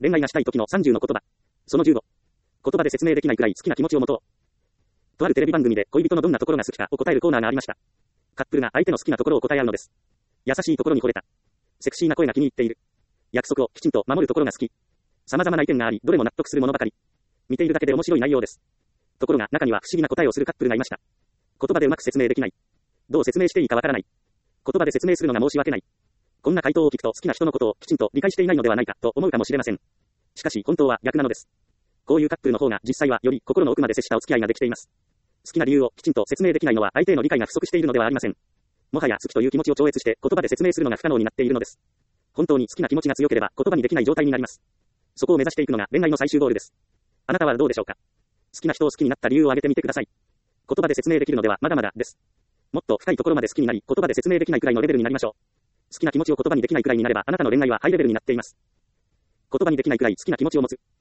恋愛がしたい時の30の言葉。その15。言葉で説明できないくらい好きな気持ちを持とう。とあるテレビ番組で恋人のどんなところが好きかを答えるコーナーがありました。カップルが相手の好きなところを答え合うのです。優しいところに惚れた。セクシーな声が気に入っている。約束をきちんと守るところが好き。様々な意見があり、どれも納得するものばかり。見ているだけで面白い内容です。ところが中には不思議な答えをするカップルがいました。言葉でうまく説明できない。どう説明していいかわからない。言葉で説明するのが申し訳ない。こんな回答を聞くと好きな人のことをきちんと理解していないのではないかと思うかもしれません。しかし本当は逆なのです。こういうカップルの方が実際はより心の奥まで接したお付き合いができています。好きな理由をきちんと説明できないのは相手への理解が不足しているのではありません。もはや好きという気持ちを超越して言葉で説明するのが不可能になっているのです。本当に好きな気持ちが強ければ言葉にできない状態になります。そこを目指していくのが恋愛の最終ゴールです。あなたはどうでしょうか。好きな人を好きになった理由を挙げてみてください。言葉で説明できるのではまだまだです。もっと深いところまで好きになり、言葉で説明できないくらいのレベルになりましょう。好きな気持ちを言葉にできないくらいになればあなたの恋愛はハイレベルになっています。言葉にできないくらい好きな気持ちを持つ。